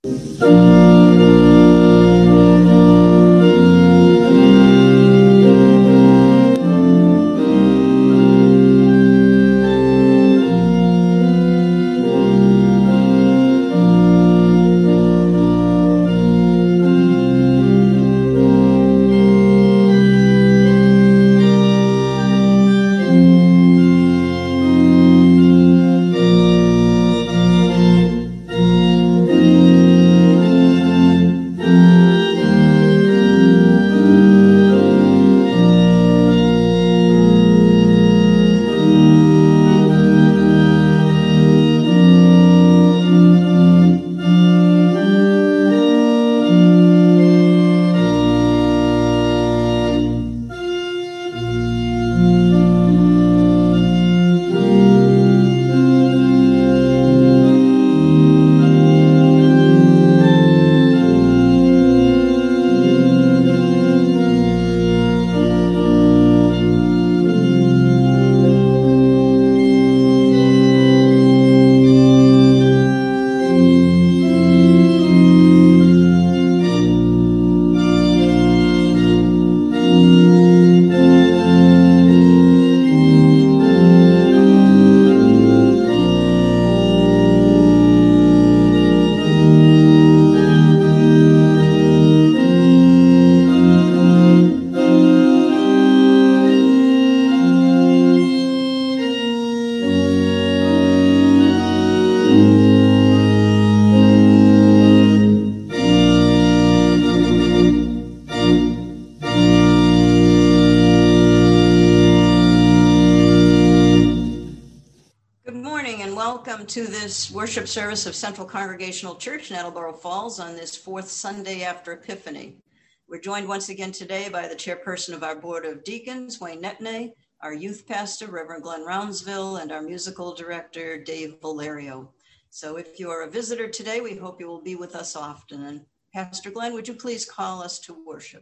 To this worship service of Central Congregational Church in Attleboro Falls on this fourth Sunday after Epiphany. We're joined once again today by the chairperson of our Board of Deacons, Wayne Netney, our youth pastor, Reverend Glenn Roundsville, and our musical director, Dave Valerio. So if you are a visitor today, we hope you will be with us often. And Pastor Glenn, would you please call us to worship?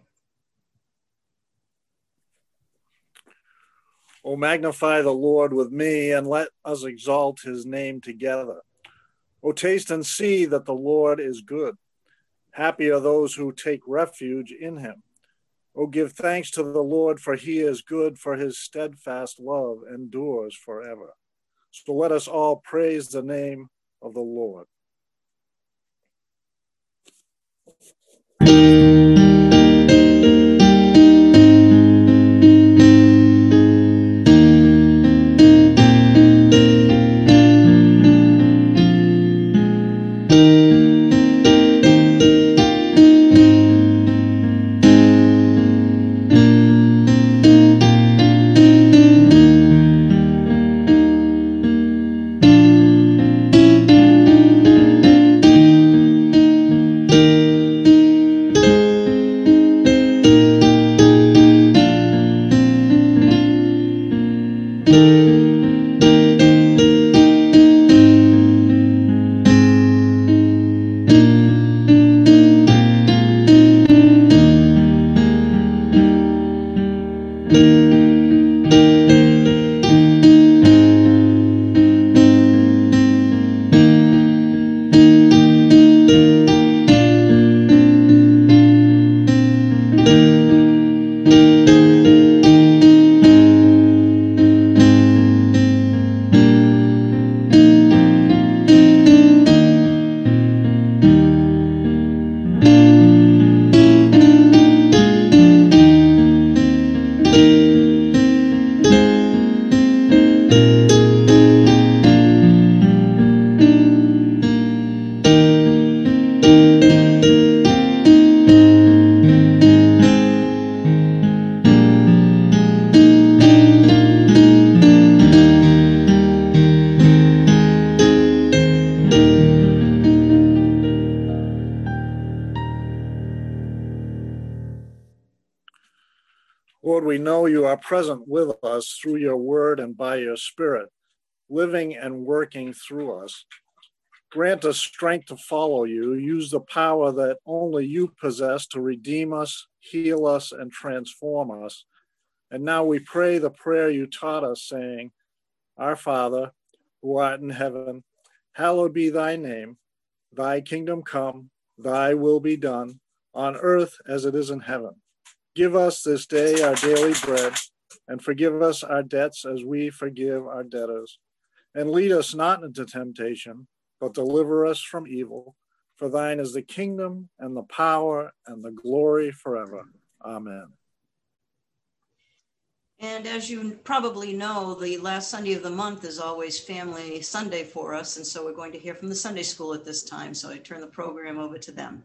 Oh, magnify the Lord with me, and let us exalt his name together. Oh, taste and see that the Lord is good. Happy are those who take refuge in him. Oh, give thanks to the Lord, for he is good, for his steadfast love endures forever. So let us all praise the name of the Lord. Lord, we know you are present with us through your word and by your spirit, living and working through us. Grant us strength to follow you. Use the power that only you possess to redeem us, heal us, and transform us. And now we pray the prayer you taught us, saying, Our Father, who art in heaven, hallowed be thy name. Thy kingdom come, thy will be done on earth as it is in heaven. Give us this day our daily bread, and forgive us our debts as we forgive our debtors. And lead us not into temptation, but deliver us from evil. For thine is the kingdom and the power and the glory forever. Amen. And as you probably know, the last Sunday of the month is always Family Sunday for us. And so we're going to hear from the Sunday school at this time. So I turn the program over to them.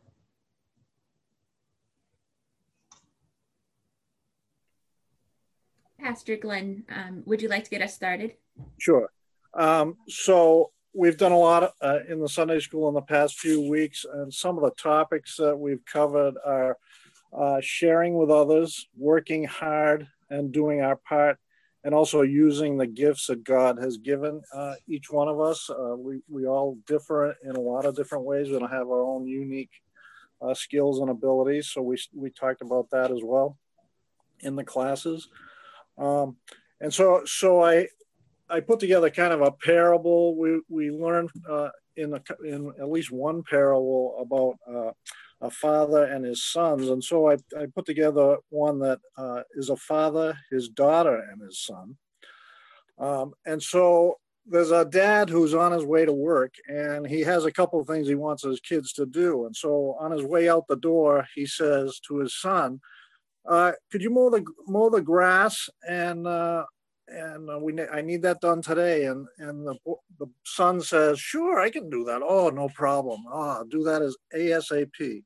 Pastor Glenn, would you like to get us started? Sure. So we've done a lot in the Sunday school in the past few weeks, and some of the topics that we've covered are sharing with others, working hard and doing our part, and also using the gifts that God has given each one of us. We all differ in a lot of different ways. We don't have our own unique skills and abilities, so we talked about that as well in the classes. And so I put together kind of a parable. We learned in at least one parable about a father and his sons. And so I put together one that is a father, his daughter, and his son. And so there's a dad who's on his way to work, and he has a couple of things he wants his kids to do. And so on his way out the door, he says to his son, could you mow the grass? And I need that done today. And the son says, sure, I can do that. Oh, no problem. I'll do that as ASAP.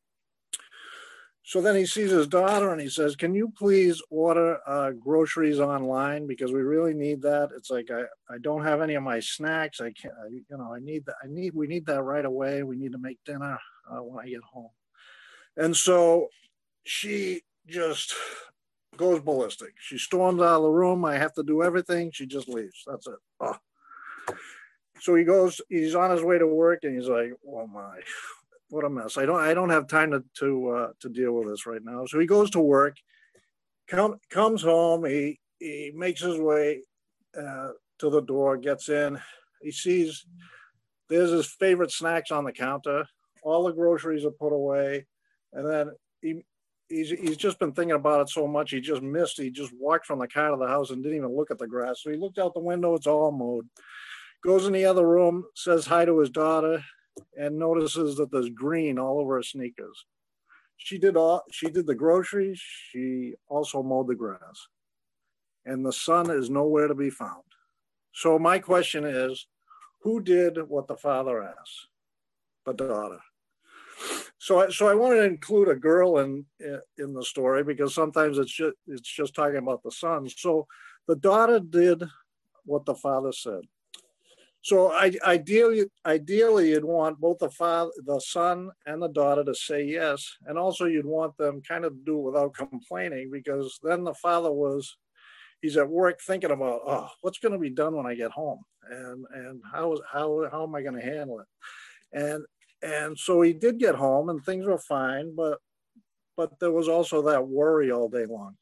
So then he sees his daughter and he says, can you please order groceries online? Because we really need that. It's like, I don't have any of my snacks. I can't, we need that right away. We need to make dinner when I get home. And so she just goes ballistic. She storms out of the room. I have to do everything. She just leaves. That's it. Oh. So he's on his way to work and he's like, oh my, what a mess. I don't have time to deal with this right now. So he goes to work, comes home. He makes his way to the door, gets in. He sees there's his favorite snacks on the counter. All the groceries are put away. And then he's just been thinking about it so much. He just walked from the car to the house and didn't even look at the grass. So he looked out the window. It's all mowed. Goes in the other room, says hi to his daughter, and notices that there's green all over her sneakers. She did the groceries. She also mowed the grass. And the son is nowhere to be found. So my question is, who did what the father asked? The daughter. So I wanted to include a girl in the story because sometimes it's just talking about the son. So the daughter did what the father said. So ideally, you'd want both the son and the daughter to say yes, and also you'd want them kind of do it without complaining, because then the father he's at work thinking about, oh, what's going to be done when I get home, and how am I going to handle it, and so he did get home and things were fine, but there was also that worry all day long.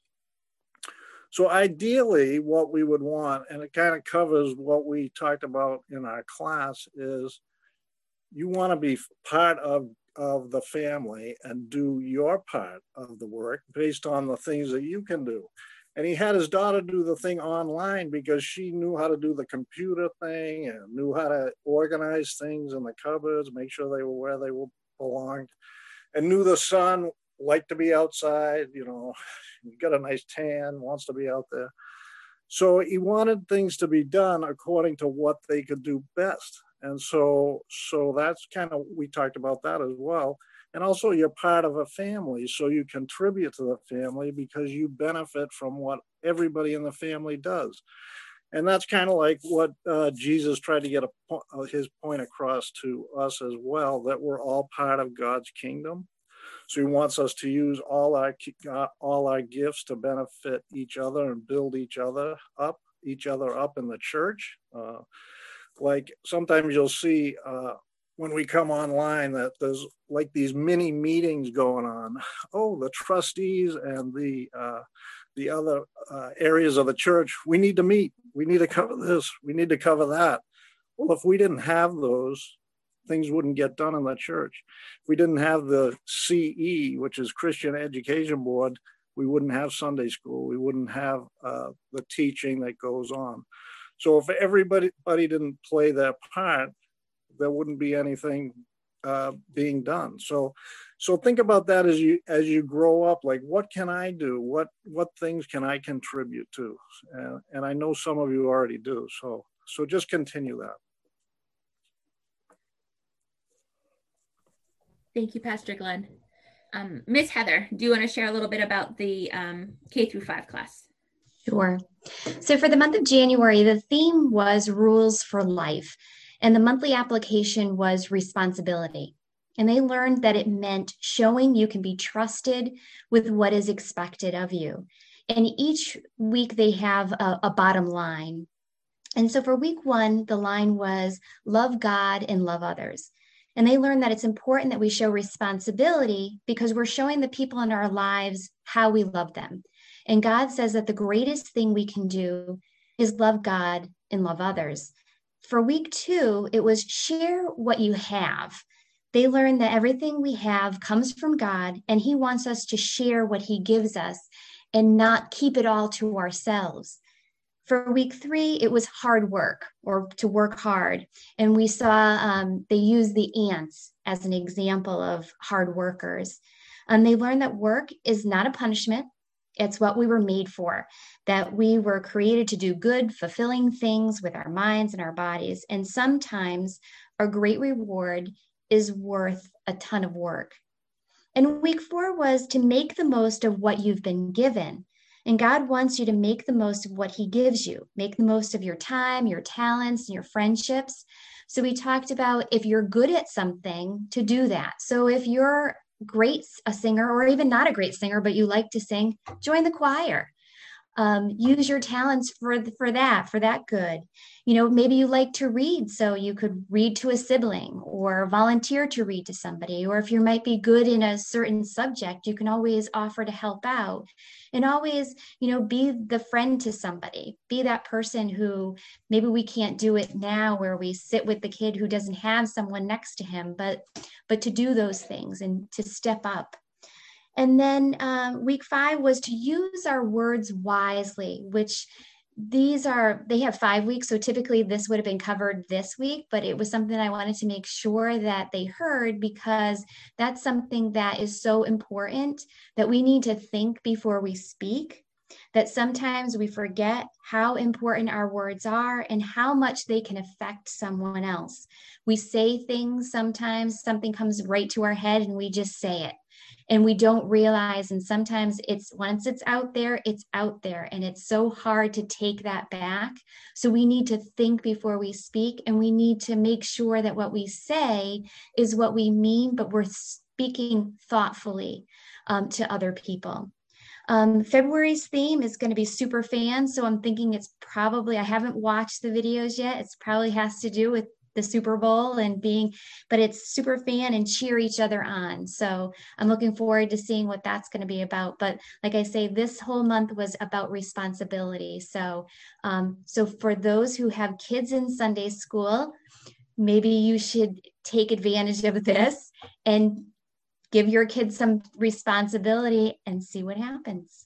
So ideally, what we would want, and it kind of covers what we talked about in our class, is you want to be part of the family and do your part of the work based on the things that you can do. And he had his daughter do the thing online because she knew how to do the computer thing and knew how to organize things in the cupboards, make sure they were where they belonged, and knew the son liked to be outside, got a nice tan, wants to be out there. So he wanted things to be done according to what they could do best. And so that's kind of, we talked about that as well. And also you're part of a family, so you contribute to the family because you benefit from what everybody in the family does. And that's kind of like what Jesus tried to get his point across to us as well, that we're all part of God's kingdom. So he wants us to use all our gifts to benefit each other and build each other up in the church. Like sometimes you'll see when we come online that there's like these mini meetings going on. Oh, the trustees and the other areas of the church, we need to meet. We need to cover this. We need to cover that. Well, if we didn't have those, things wouldn't get done in the church. If we didn't have the CE, which is Christian Education Board, we wouldn't have Sunday school. We wouldn't have the teaching that goes on. So if everybody didn't play their part, there wouldn't be anything being done. So think about that as you grow up. Like, what can I do? What things can I contribute to? And I know some of you already do. So just continue that. Thank you, Pastor Glenn. Ms. Heather, do you want to share a little bit about the K-5 class? Sure. So for the month of January, the theme was Rules for Life, and the monthly application was responsibility. And they learned that it meant showing you can be trusted with what is expected of you. And each week they have a bottom line. And so for week 1, the line was love God and love others. And they learned that it's important that we show responsibility because we're showing the people in our lives how we love them. And God says that the greatest thing we can do is love God and love others. For week 2, it was share what you have. They learned that everything we have comes from God, and He wants us to share what He gives us and not keep it all to ourselves. For week 3, it was hard work, or to work hard. And we saw they used the ants as an example of hard workers. They learned that work is not a punishment. It's what we were made for, that we were created to do good, fulfilling things with our minds and our bodies. And sometimes a great reward is worth a ton of work. And week 4 was to make the most of what you've been given. And God wants you to make the most of what He gives you. Make the most of your time, your talents, and your friendships. So we talked about if you're good at something, to do that. So if you're a singer, or even not a great singer, but you like to sing, join the choir. Use your talents for that good. You know, maybe you like to read, so you could read to a sibling or volunteer to read to somebody. Or if you might be good in a certain subject, you can always offer to help out. And always, be the friend to somebody. Be that person who maybe we can't do it now, where we sit with the kid who doesn't have someone next to him, but to do those things and to step up. And then week 5 was to use our words wisely, which they have 5 weeks. So typically this would have been covered this week, but it was something I wanted to make sure that they heard, because that's something that is so important, that we need to think before we speak, that sometimes we forget how important our words are and how much they can affect someone else. We say things, sometimes something comes right to our head and we just say it. And we don't realize, and sometimes once it's out there, and it's so hard to take that back. So we need to think before we speak, and we need to make sure that what we say is what we mean, but we're speaking thoughtfully to other people. February's theme is going to be super fan. So I'm thinking I haven't watched the videos yet. It's probably has to do with the Super Bowl but it's super fan and cheer each other on. So I'm looking forward to seeing what that's going to be about. But like I say, this whole month was about responsibility. So for those who have kids in Sunday school, maybe you should take advantage of this and give your kids some responsibility and see what happens.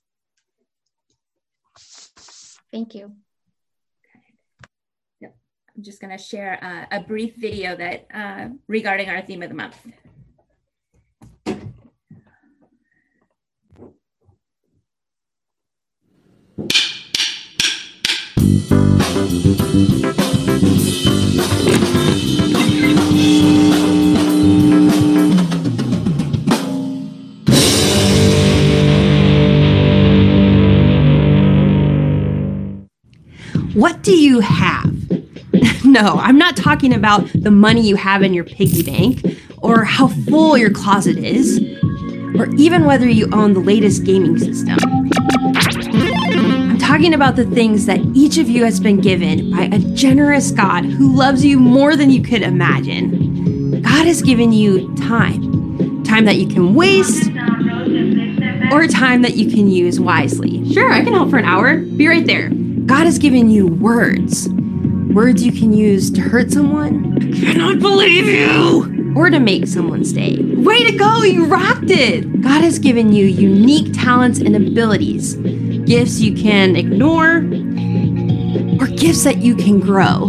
Thank you. I'm just going to share a brief video that regarding our theme of the month. What do you have? No, I'm not talking about the money you have in your piggy bank, or how full your closet is, or even whether you own the latest gaming system. I'm talking about the things that each of you has been given by a generous God who loves you more than you could imagine. God has given you time that you can waste, or time that you can use wisely. Sure, I can help for an hour. Be right there. God has given you words Words you can use to hurt someone. I cannot believe you! Or to make someone stay. Way to go, you rocked it! God has given you unique talents and abilities. Gifts you can ignore, or gifts that you can grow.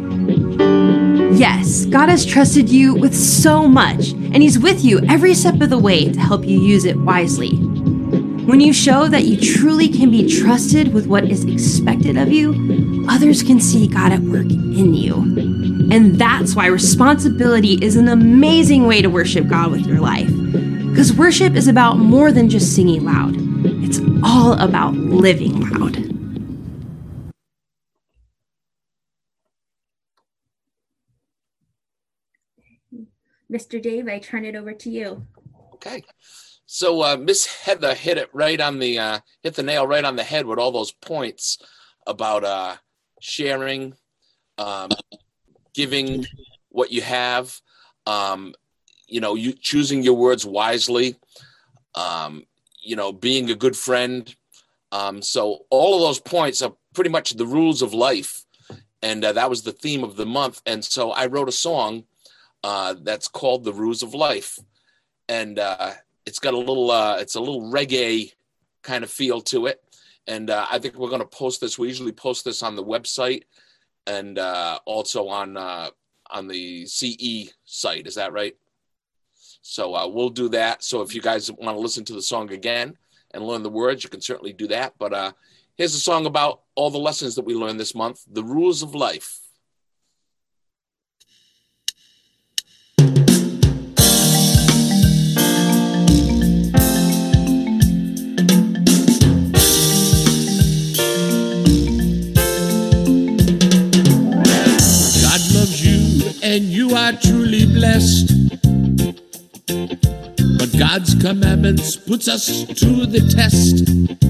Yes, God has trusted you with so much, and He's with you every step of the way to help you use it wisely. When you show that you truly can be trusted with what is expected of you, others can see God at work in you. And that's why responsibility is an amazing way to worship God with your life. Because worship is about more than just singing loud. It's all about living loud. Mr. Dave, I turn it over to you. Okay. So Miss Heather hit the nail right on the head with all those points about sharing, giving what you have, you choosing your words wisely, being a good friend. So all of those points are pretty much the rules of life. And that was the theme of the month. And so I wrote a song that's called The Rules of Life. And it's got a little reggae kind of feel to it. And I think we're going to post this. We usually post this on the website and also on the CE site. Is that right? So we'll do that. So if you guys want to listen to the song again and learn the words, you can certainly do that. But here's a song about all the lessons that we learned this month, The Rules of Life. And you are truly blessed. But God's commandments puts us to the test.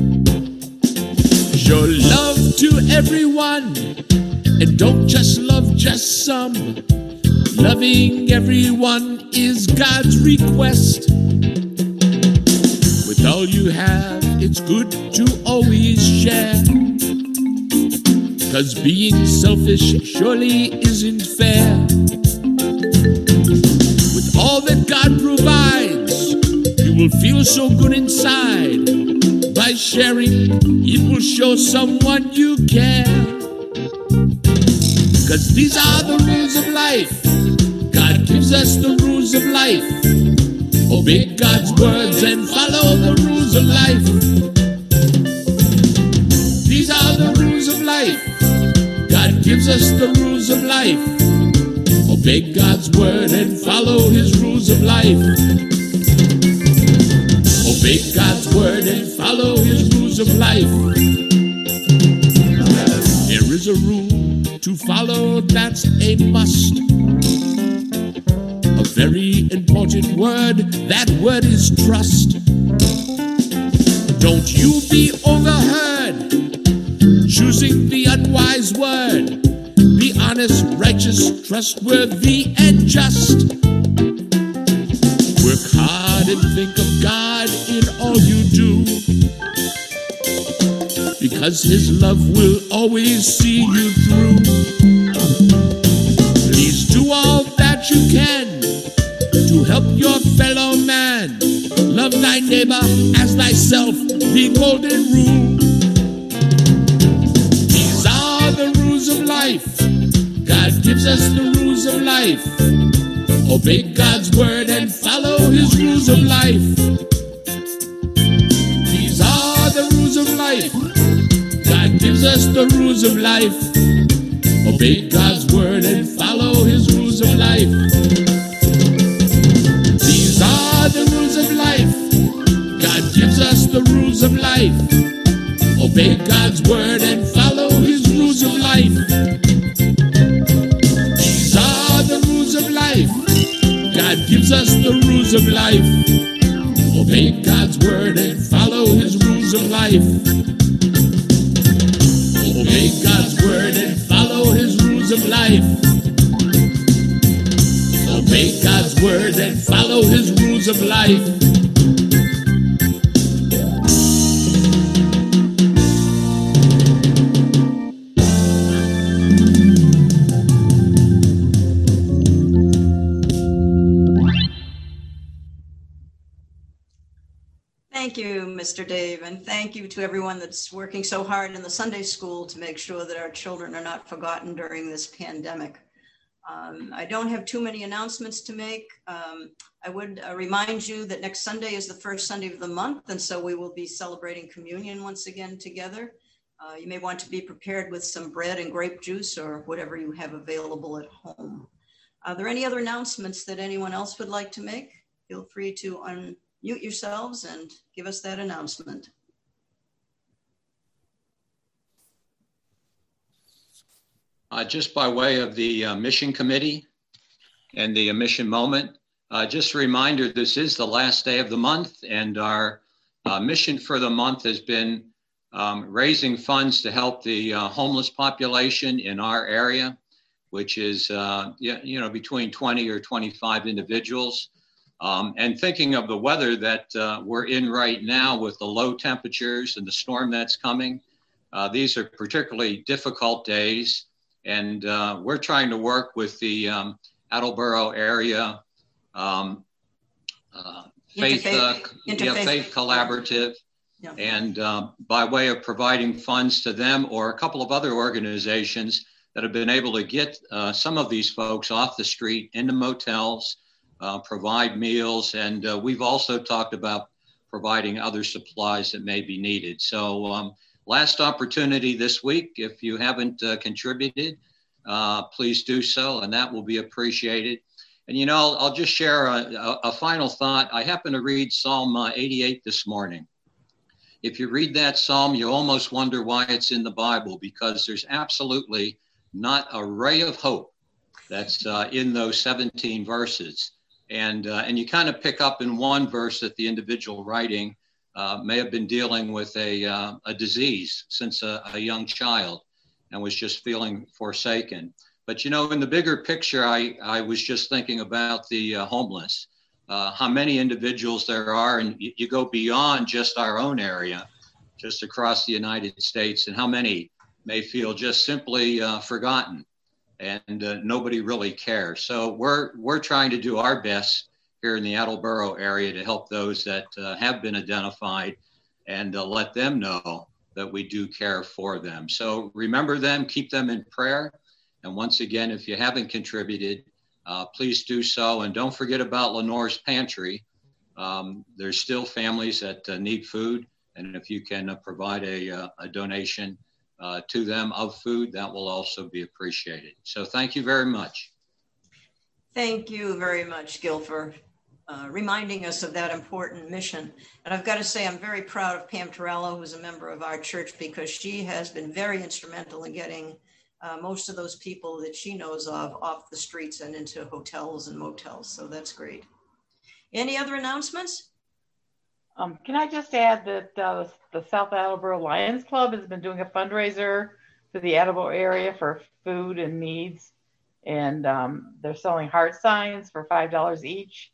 Show love to everyone, and don't just love just some. Loving everyone is God's request. With all you have, it's good to always share. 'Cause being selfish surely isn't fair. With all that God provides, you will feel so good inside. By sharing, it will show someone you care. 'Cause these are the rules of life. God gives us the rules of life. Obey God's words and follow the rules of life. These are the rules of life. God gives us the rules of life. Obey God's word and follow His rules of life. Obey God's word and follow His rules of life. There is a rule to follow that's a must. A very important word, that word is trust. Don't you be overheard choosing the unwise word. Be honest, righteous, trustworthy, and just. Work hard and think of God in all you do, because His love will always see you through. Please do all that you can to help your fellow man. Love thy neighbor as thyself, the golden rule. These are the rules of life. God gives us the rules of life. Obey God's word and follow His rules of life. These are the rules of life. God gives us the rules of life. Obey God's word and follow His rules of life. These are the rules of life. God gives us the rules of life. Obey God's word and follow His rules of life. These are the rules of life. God gives us the rules of life. Obey God's word and follow His rules of life. Obey God's word and follow His rules of life. Obey God's word and follow His rules of life. Thank you, Mr. Dave, and thank you to everyone that's working so hard in the Sunday school to make sure that our children are not forgotten during this pandemic. I don't have too many announcements to make. I would remind you that next Sunday is the first Sunday of the month, and so we will be celebrating communion once again together. You may want to be prepared with some bread and grape juice or whatever you have available at home. Are there any other announcements that anyone else would like to make? Feel free to unmute yourselves and give us that announcement. Just by way of the mission committee and the mission moment, just a reminder, this is the last day of the month, and our mission for the month has been raising funds to help the homeless population in our area, which is between 20 or 25 individuals. And thinking of the weather that we're in right now with the low temperatures and the storm that's coming, these are particularly difficult days. And we're trying to work with the Attleboro area Faith Collaborative, yeah. And by way of providing funds to them or a couple of other organizations that have been able to get some of these folks off the street into motels, provide meals, and we've also talked about providing other supplies that may be needed. So last opportunity this week. If you haven't contributed, please do so, and that will be appreciated. And, you know, I'll just share a final thought. I happened to read Psalm 88 this morning. If you read that Psalm, you almost wonder why it's in the Bible, because there's absolutely not a ray of hope that's in those 17 verses. And you kind of pick up in one verse that the individual writing may have been dealing with a disease since a young child and was just feeling forsaken. But, you know, in the bigger picture, I was just thinking about the homeless, how many individuals there are, and you go beyond just our own area, just across the United States, and how many may feel just simply forgotten and nobody really cares. So we're trying to do our best here in the Attleboro area to help those that have been identified and let them know that we do care for them. So remember them, keep them in prayer. And once again, if you haven't contributed, please do so. And don't forget about Lenore's Pantry. There's still families that need food. And if you can provide a donation to them of food, that will also be appreciated. So thank you very much. Thank you very much, Gil, for reminding us of that important mission. And I've got to say, I'm very proud of Pam Torello, who's a member of our church, because she has been very instrumental in getting most of those people that she knows of off the streets and into hotels and motels. So that's great. Any other announcements? Can I just add that the South Attleboro Lions Club has been doing a fundraiser for the Attleboro area for food and needs. And they're selling heart signs for $5 each.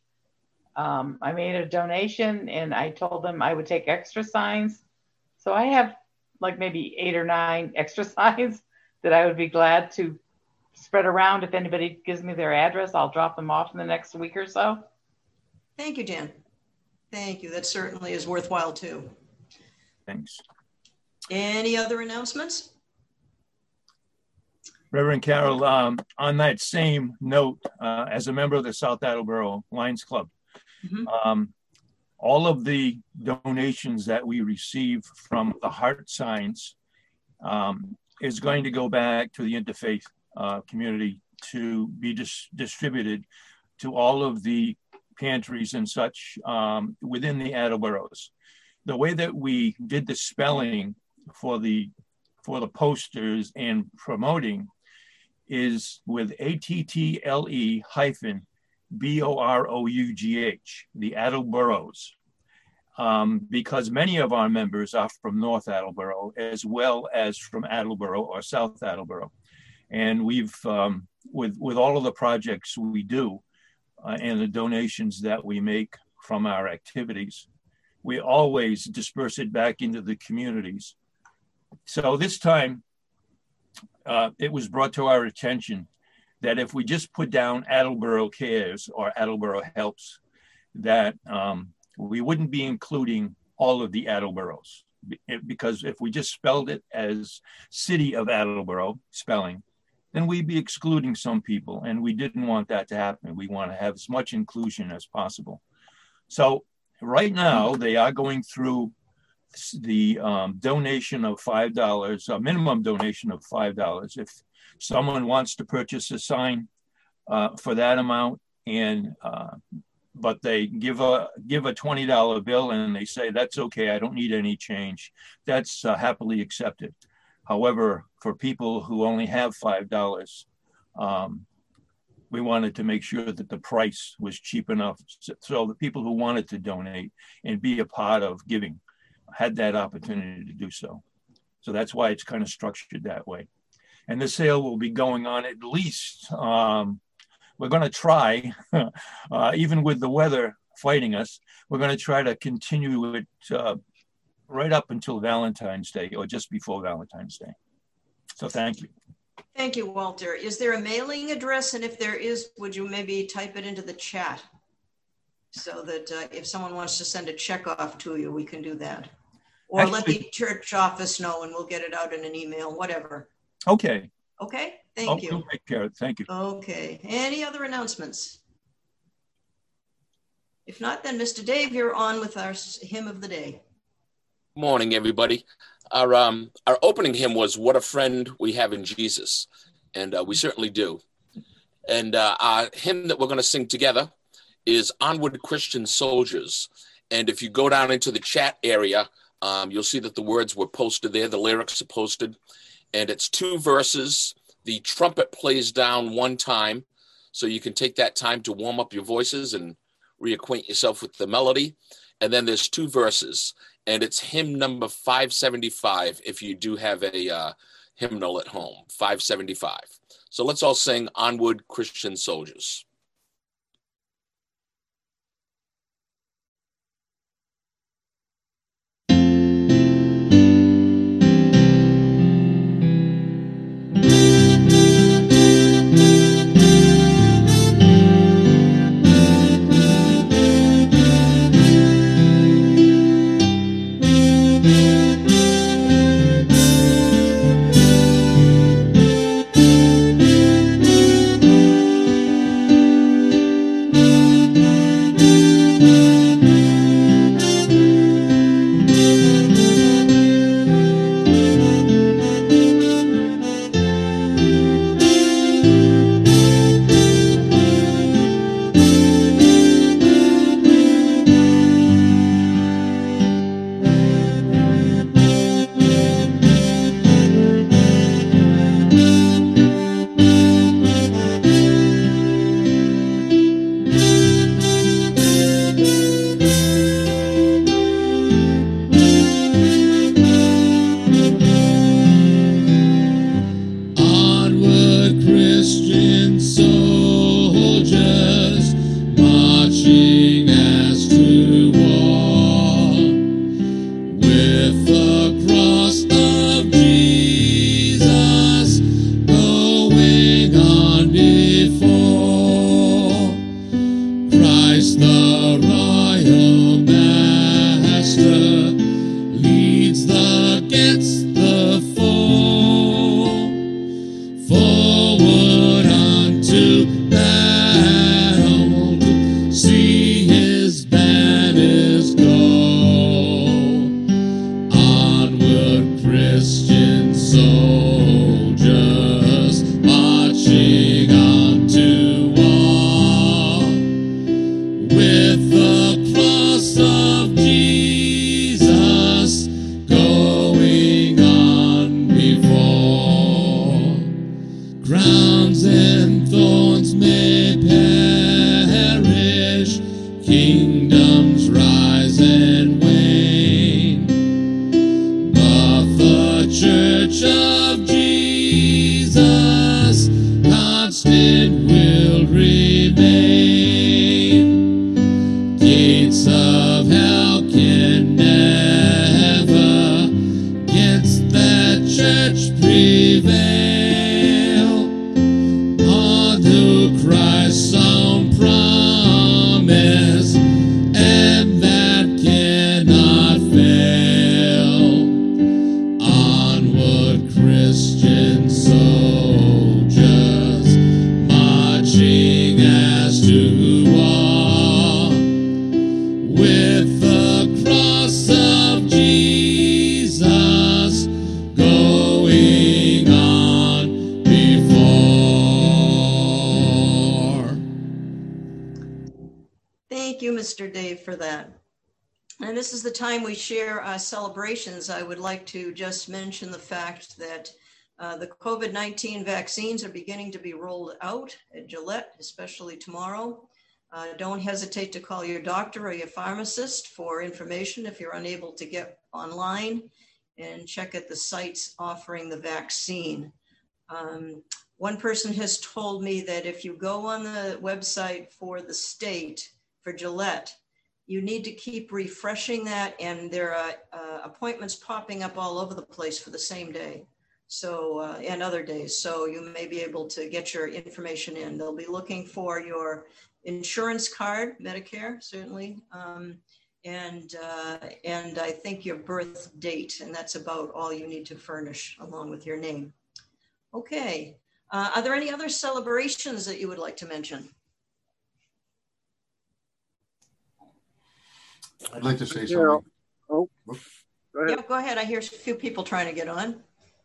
I made a donation and I told them I would take extra signs. So I have like maybe 8 or 9 extra signs that I would be glad to spread around. If anybody gives me their address, I'll drop them off in the next week or so. Thank you, Jan. Thank you. That certainly is worthwhile too. Thanks. Any other announcements? Reverend Carol, on that same note, as a member of the South Attleboro Lions Club, all of the donations that we receive from the heart signs is going to go back to the interfaith community to be distributed to all of the pantries and such within the Attleboros. The way that we did the spelling for the posters and promoting is with ATTLE-BOROUGH, the Attleboros, because many of our members are from North Attleboro as well as from Attleboro or South Attleboro. And we've, with all of the projects we do and the donations that we make from our activities, we always disperse it back into the communities. So this time, it was brought to our attention that if we just put down Attleboro Cares or Attleboro Helps, that we wouldn't be including all of the Attleboroughs. Because if we just spelled it as City of Attleboro spelling, then we'd be excluding some people, and we didn't want that to happen. We want to have as much inclusion as possible. So right now they are going through the donation of $5, a minimum donation of $5. If someone wants to purchase a sign for that amount, and but they give a $20 bill and they say, that's okay, I don't need any change, that's happily accepted. However, for people who only have $5, we wanted to make sure that the price was cheap enough so the people who wanted to donate and be a part of giving had that opportunity to do so. So that's why it's kind of structured that way. And the sale will be going on at least, we're going to try, even with the weather fighting us, we're going to try to continue it right up until Valentine's Day or just before Valentine's Day. So thank you. Thank you, Walter. Is there a mailing address? And if there is, would you maybe type it into the chat so that if someone wants to send a check off to you, we can do that. Or actually, let the church office know and we'll get it out in an email, whatever. Okay. Okay, thank you. Take care. Thank you. Okay, any other announcements? If not, then Mr. Dave, you're on with our hymn of the day. Morning, everybody. Our opening hymn was "What a Friend We Have in Jesus," and we certainly do. And our hymn that we're going to sing together is "Onward, Christian Soldiers." And if you go down into the chat area, you'll see that the words were posted there. The lyrics are posted. And it's 2 verses. The trumpet plays down 1 time, so you can take that time to warm up your voices and reacquaint yourself with the melody. And then there's 2 verses, and it's hymn number 575 if you do have a hymnal at home, 575. So let's all sing "Onward, Christian Soldiers." Promise, and that cannot fail. Thank you, Mr. Dave, for that. And this is the time we share our celebrations. I would like to just mention the fact that the COVID-19 vaccines are beginning to be rolled out at Gillette, especially tomorrow. Don't hesitate to call your doctor or your pharmacist for information if you're unable to get online, and check at the sites offering the vaccine. One person has told me that if you go on the website for the state, for Gillette, you need to keep refreshing that, and there are appointments popping up all over the place for the same day, so and other days. So you may be able to get your information in. They'll be looking for your insurance card, Medicare, certainly, and I think your birth date, and that's about all you need to furnish along with your name. Okay, are there any other celebrations that you would like to mention? I'd like to say something. Oh, go ahead. Yeah, go ahead. I hear a few people trying to get on.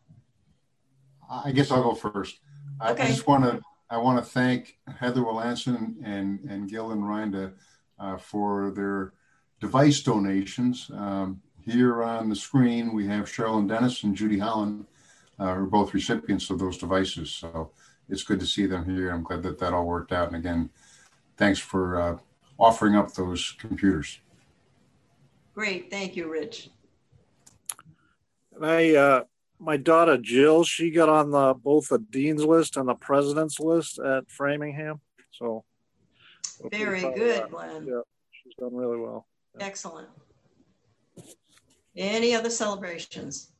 I guess I'll go first. Okay. I just want to thank Heather Willanson and Gil and Rhonda for their device donations. Here on the screen, we have Cheryl Dennis and Judy Holland, who are both recipients of those devices. So it's good to see them here. I'm glad that all worked out. And again, thanks for offering up those computers. Great, thank you, Rich. And my daughter Jill, she got on both the dean's list and the president's list at Framingham. So very good, Glenn. Yeah, she's done really well. Yeah. Excellent. Any other celebrations?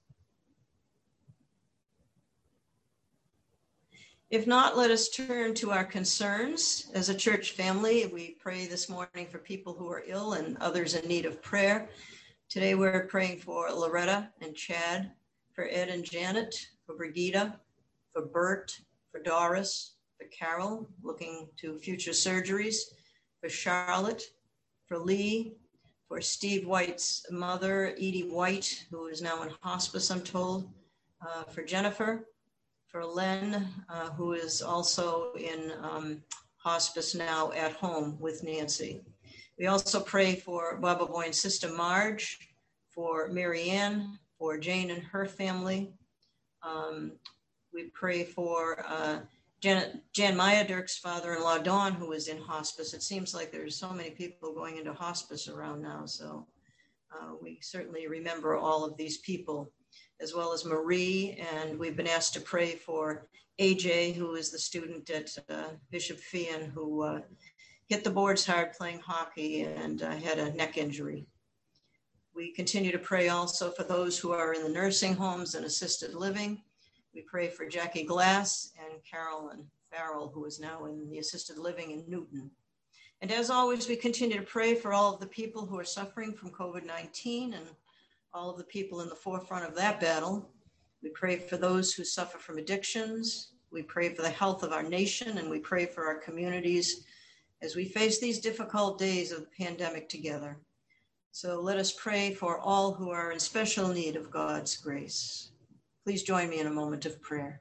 If not, let us turn to our concerns. As a church family, we pray this morning for people who are ill and others in need of prayer. Today, we're praying for Loretta and Chad, for Ed and Janet, for Brigida, for Bert, for Doris, for Carol, looking to future surgeries, for Charlotte, for Lee, for Steve White's mother, Edie White, who is now in hospice, I'm told, for Jennifer, for Len, who is also in hospice now at home with Nancy. We also pray for Baba Boyne's sister Marge, for Marianne, for Jane and her family. We pray for Jan Maya Dirk's father-in-law, Don, who is in hospice. It seems like there's so many people going into hospice around now, so we certainly remember all of these people, as well as Marie, and we've been asked to pray for AJ, who is the student at Bishop Fian, who hit the boards hard playing hockey and had a neck injury. We continue to pray also for those who are in the nursing homes and assisted living. We pray for Jackie Glass and Carolyn Farrell, who is now in the assisted living in Newton. And as always, we continue to pray for all of the people who are suffering from COVID-19 and all of the people in the forefront of that battle. We pray for those who suffer from addictions. We pray for the health of our nation, and we pray for our communities as we face these difficult days of the pandemic together. So let us pray for all who are in special need of God's grace. Please join me in a moment of prayer.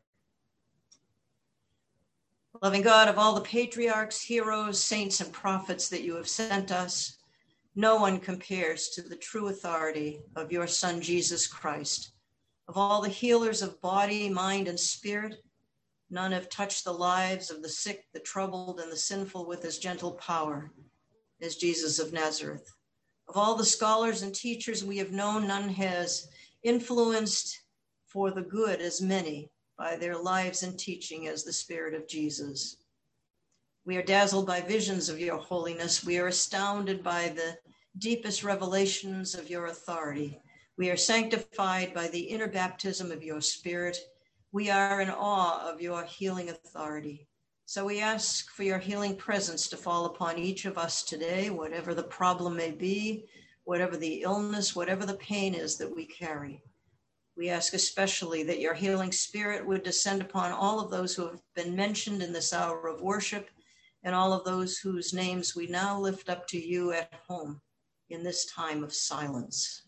Loving God, of all the patriarchs, heroes, saints, and prophets that you have sent us, no one compares to the true authority of your Son, Jesus Christ. Of all the healers of body, mind, and spirit, none have touched the lives of the sick, the troubled, and the sinful with as gentle power as Jesus of Nazareth. Of all the scholars and teachers we have known, none has influenced for the good as many by their lives and teaching as the Spirit of Jesus. We are dazzled by visions of your holiness. We are astounded by the deepest revelations of your authority. We are sanctified by the inner baptism of your Spirit. We are in awe of your healing authority. So we ask for your healing presence to fall upon each of us today, whatever the problem may be, whatever the illness, whatever the pain is that we carry. We ask especially that your healing spirit would descend upon all of those who have been mentioned in this hour of worship and all of those whose names we now lift up to you at home in this time of silence.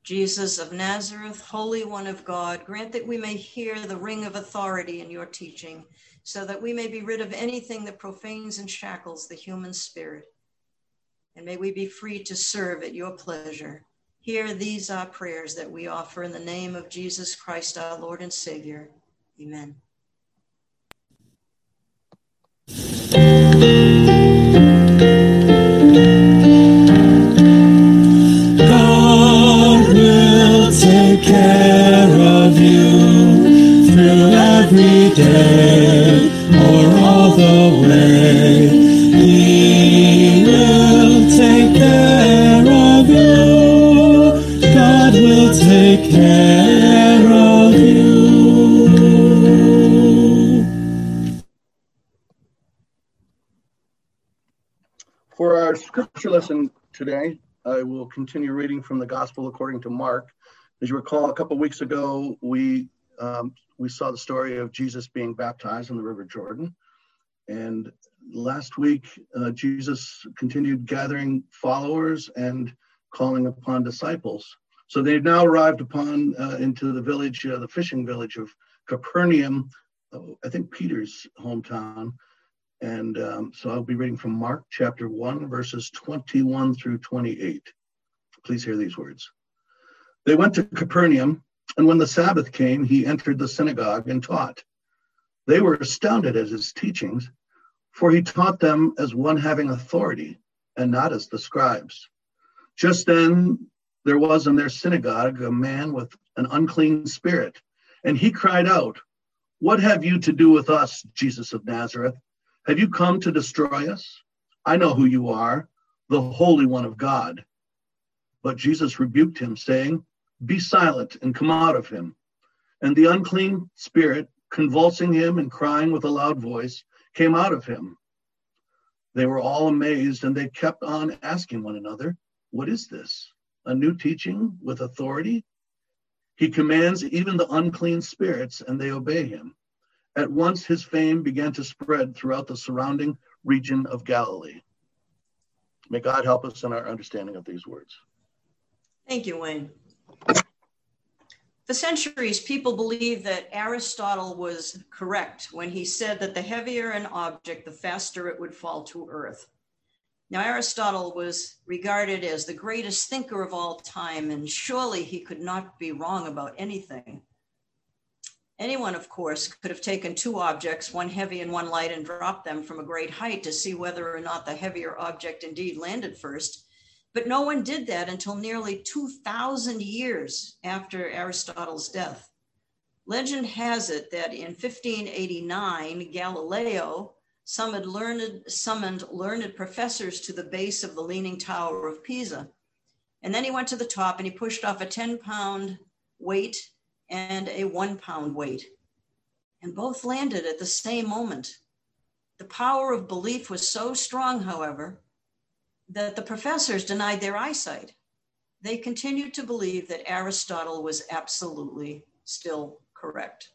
Jesus of Nazareth, Holy One of God, grant that we may hear the ring of authority in your teaching, so that we may be rid of anything that profanes and shackles the human spirit. And may we be free to serve at your pleasure. Hear these our prayers that we offer in the name of Jesus Christ, our Lord and Savior. Amen. God will take care of you through every day or all the way. He will take care of you. God will take care of you. For our scripture lesson today, I will continue reading from the Gospel according to Mark. As you recall, a couple of weeks ago, we saw the story of Jesus being baptized in the River Jordan. And last week, Jesus continued gathering followers and calling upon disciples. So they've now arrived into the village, the fishing village of Capernaum, I think Peter's hometown. And so I'll be reading from Mark chapter 1, verses 21 through 28. Please hear these words. They went to Capernaum, and when the Sabbath came, he entered the synagogue and taught. They were astounded at his teachings, for he taught them as one having authority and not as the scribes. Just then there was in their synagogue a man with an unclean spirit, and he cried out, "What have you to do with us, Jesus of Nazareth? Have you come to destroy us? I know who you are, the Holy One of God." But Jesus rebuked him, saying, "Be silent and come out of him." And the unclean spirit, convulsing him and crying with a loud voice, came out of him. They were all amazed, and they kept on asking one another, "What is this? A new teaching with authority? He commands even the unclean spirits, and they obey him." At once his fame began to spread throughout the surrounding region of Galilee. May God help us in our understanding of these words. Thank you, Wayne. For centuries, people believed that Aristotle was correct when he said that the heavier an object, the faster it would fall to earth. Now, Aristotle was regarded as the greatest thinker of all time, and surely he could not be wrong about anything. Anyone, of course, could have taken two objects, one heavy and one light, and dropped them from a great height to see whether or not the heavier object indeed landed first. But no one did that until nearly 2,000 years after Aristotle's death. Legend has it that in 1589, Galileo summoned learned professors to the base of the Leaning Tower of Pisa. And then he went to the top and he pushed off a 10-pound weight and a 1-pound weight. And both landed at the same moment. The power of belief was so strong, however, that the professors denied their eyesight. They continued to believe that Aristotle was absolutely still correct.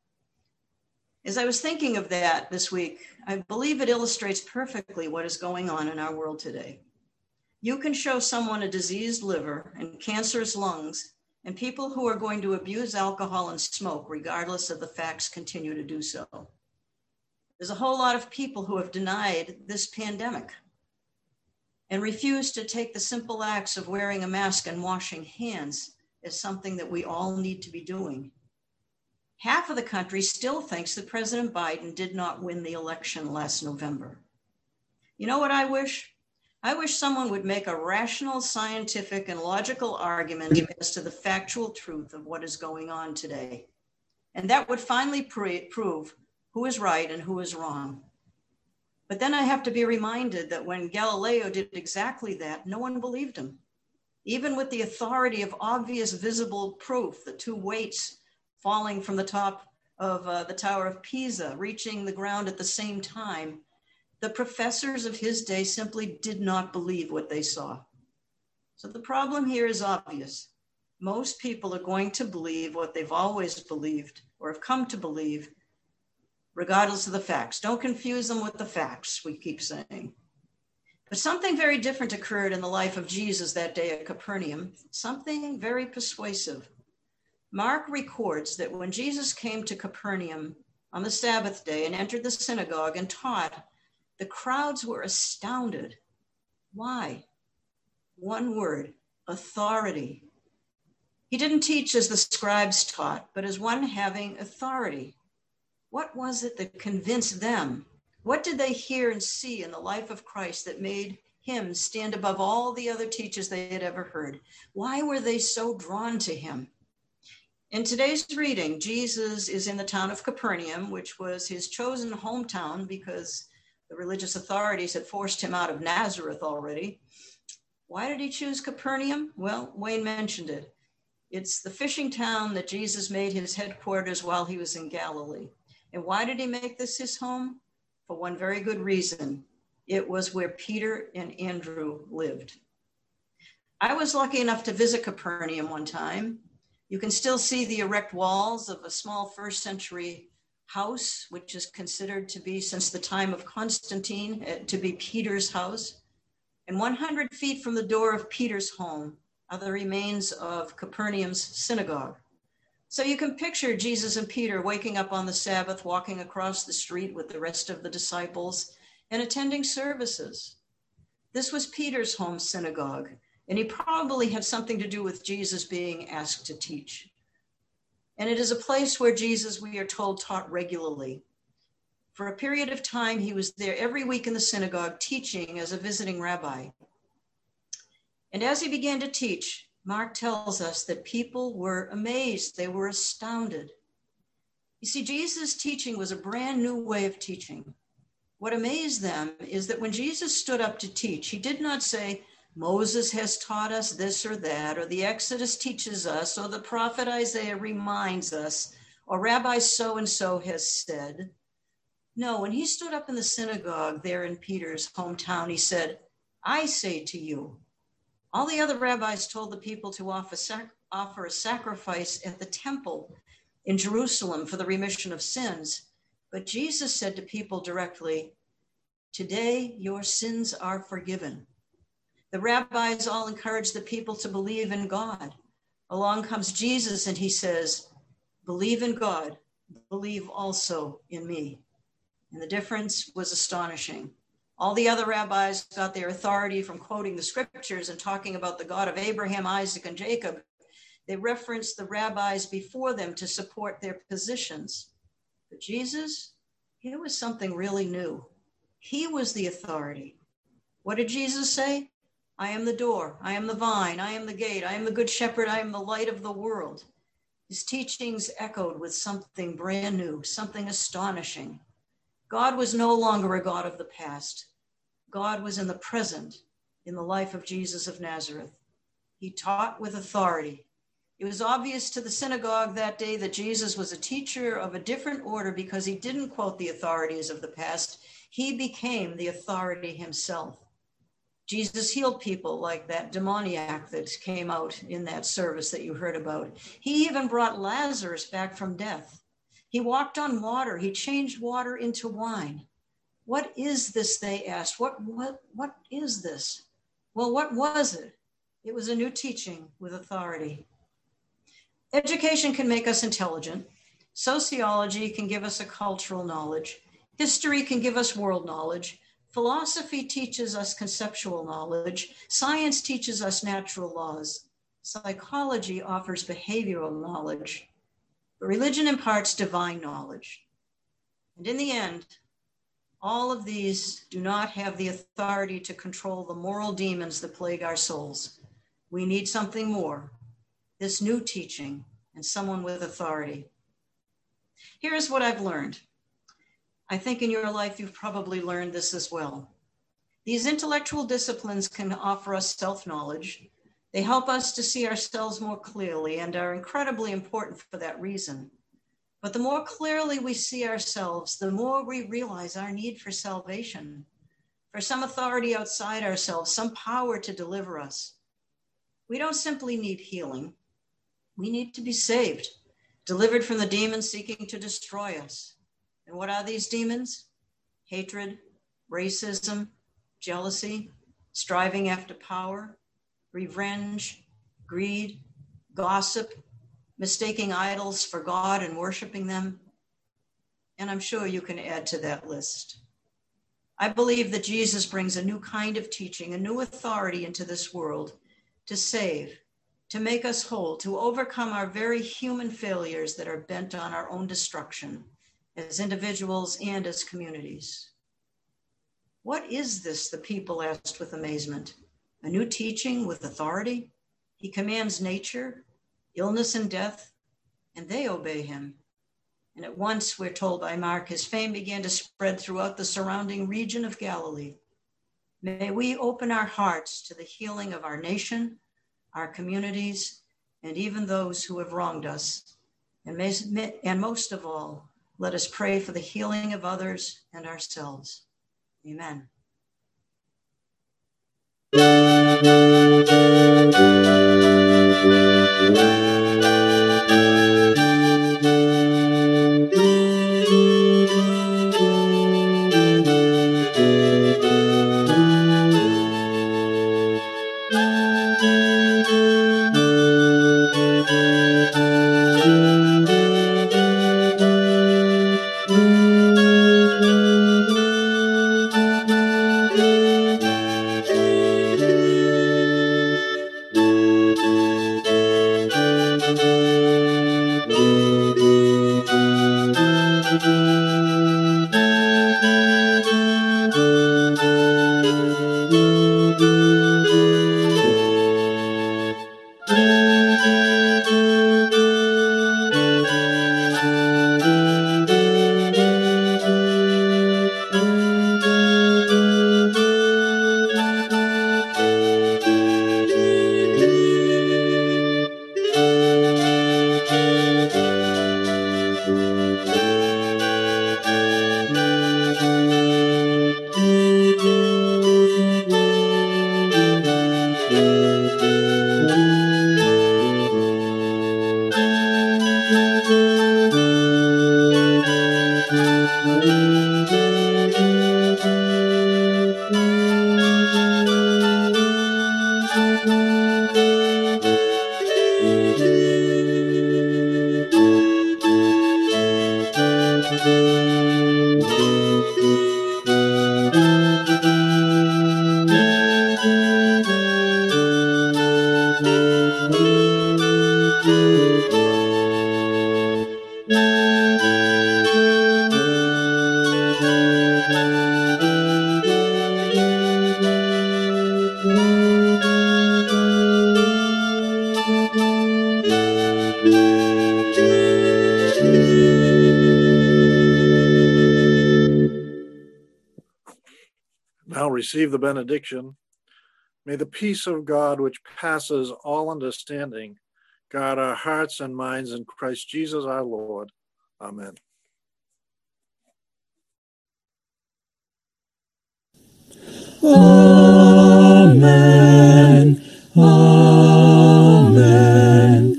As I was thinking of that this week, I believe it illustrates perfectly what is going on in our world today. You can show someone a diseased liver and cancerous lungs, and people who are going to abuse alcohol and smoke, regardless of the facts, continue to do so. There's a whole lot of people who have denied this pandemic and refuse to take the simple acts of wearing a mask and washing hands as something that we all need to be doing. Half of the country still thinks that President Biden did not win the election last November. You know what I wish? I wish someone would make a rational, scientific, and logical argument as to the factual truth of what is going on today. And that would finally prove who is right and who is wrong. But then I have to be reminded that when Galileo did exactly that, no one believed him. Even with the authority of obvious visible proof, the two weights falling from the top of the Tower of Pisa, reaching the ground at the same time, the professors of his day simply did not believe what they saw. So the problem here is obvious. Most people are going to believe what they've always believed or have come to believe, regardless of the facts. Don't confuse them with the facts, we keep saying. But something very different occurred in the life of Jesus that day at Capernaum, something very persuasive. Mark records that when Jesus came to Capernaum on the Sabbath day and entered the synagogue and taught, the crowds were astounded. Why? One word, authority. He didn't teach as the scribes taught, but as one having authority. What was it that convinced them? What did they hear and see in the life of Christ that made him stand above all the other teachers they had ever heard? Why were they so drawn to him? In today's reading, Jesus is in the town of Capernaum, which was his chosen hometown because the religious authorities had forced him out of Nazareth already. Why did he choose Capernaum? Well, Wayne mentioned it. It's the fishing town that Jesus made his headquarters while he was in Galilee. And why did he make this his home? For one very good reason. It was where Peter and Andrew lived. I was lucky enough to visit Capernaum one time. You can still see the erect walls of a small first century house, which is considered to be, since the time of Constantine, to be Peter's house. And 100 feet from the door of Peter's home are the remains of Capernaum's synagogue. So you can picture Jesus and Peter waking up on the Sabbath, walking across the street with the rest of the disciples and attending services. This was Peter's home synagogue, and he probably had something to do with Jesus being asked to teach. And it is a place where Jesus, we are told, taught regularly. For a period of time, he was there every week in the synagogue teaching as a visiting rabbi. And as he began to teach, Mark tells us that people were amazed. They were astounded. You see, Jesus' teaching was a brand new way of teaching. What amazed them is that when Jesus stood up to teach, he did not say, Moses has taught us this or that, or the Exodus teaches us, or the prophet Isaiah reminds us, or Rabbi so-and-so has said. No, when he stood up in the synagogue there in Peter's hometown, he said, I say to you. All the other rabbis told the people to offer a sacrifice at the temple in Jerusalem for the remission of sins. But Jesus said to people directly, today your sins are forgiven. The rabbis all encouraged the people to believe in God. Along comes Jesus and he says, believe in God, believe also in me. And the difference was astonishing. All the other rabbis got their authority from quoting the scriptures and talking about the God of Abraham, Isaac, and Jacob. They referenced the rabbis before them to support their positions. But Jesus, here was something really new. He was the authority. What did Jesus say? I am the door, I am the vine, I am the gate, I am the good shepherd, I am the light of the world. His teachings echoed with something brand new, something astonishing. God was no longer a God of the past. God was in the present, in the life of Jesus of Nazareth. He taught with authority. It was obvious to the synagogue that day that Jesus was a teacher of a different order because he didn't quote the authorities of the past. He became the authority himself. Jesus healed people like that demoniac that came out in that service that you heard about. He even brought Lazarus back from death. He walked on water. He changed water into wine. What is this, they asked. What is this? Well, what was it? It was a new teaching with authority. Education can make us intelligent. Sociology can give us a cultural knowledge. History can give us world knowledge. Philosophy teaches us conceptual knowledge. Science teaches us natural laws. Psychology offers behavioral knowledge. But religion imparts divine knowledge. And in the end, all of these do not have the authority to control the moral demons that plague our souls. We need something more, this new teaching and someone with authority. Here's what I've learned. I think in your life, you've probably learned this as well. These intellectual disciplines can offer us self-knowledge. They help us to see ourselves more clearly and are incredibly important for that reason. But the more clearly we see ourselves, the more we realize our need for salvation, for some authority outside ourselves, some power to deliver us. We don't simply need healing. We need to be saved, delivered from the demons seeking to destroy us. And what are these demons? Hatred, racism, jealousy, striving after power, revenge, greed, gossip, mistaking idols for God and worshiping them. And I'm sure you can add to that list. I believe that Jesus brings a new kind of teaching, a new authority into this world to save, to make us whole, to overcome our very human failures that are bent on our own destruction as individuals and as communities. What is this? The people asked with amazement. A new teaching with authority? He commands nature, illness and death, and they obey him. And at once, we're told by Mark, his fame began to spread throughout the surrounding region of Galilee. May we open our hearts to the healing of our nation, our communities, and even those who have wronged us. And most of all, let us pray for the healing of others and ourselves. Amen. Now receive the benediction. May the peace of God, which passes all understanding, guard our hearts and minds in Christ Jesus our Lord. Amen. Amen. Amen.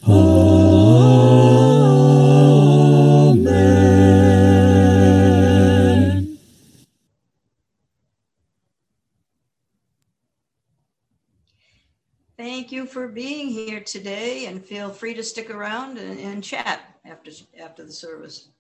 Amen. Thank you for being here today, and feel free to stick around and chat after the service.